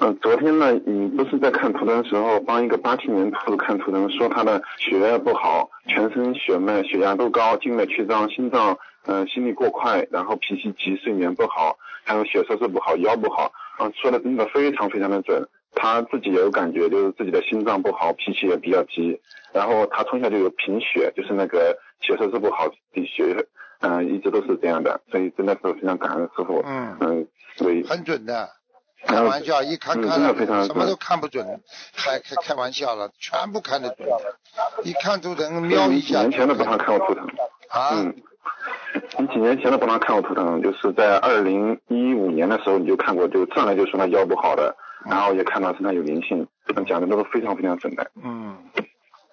昨天呢，不是在看图腾的时候，帮一个87年兔子看图腾，说他的血压不好，全身血脉、血压都高，静脉曲张，心脏心率过快，然后脾气急，睡眠不好，还有血色素不好，腰不好，说的真的非常非常的准。他自己也有感觉，就是自己的心脏不好，脾气也比较急，然后他从小就有贫血，就是那个血色素不好，低血，一直都是这样的，所以真的是非常感恩师傅。对， 很准的。开玩笑，一看了什么都看不准，开玩笑了，全部看得准的。一看图腾瞄一下。 几年前都帮他看过图腾。你几年前都帮他看过图腾，就是在2015年的时候你就看过，就上来就说他腰不好的，然后也看到身上有灵性，讲的都是非常非常准的。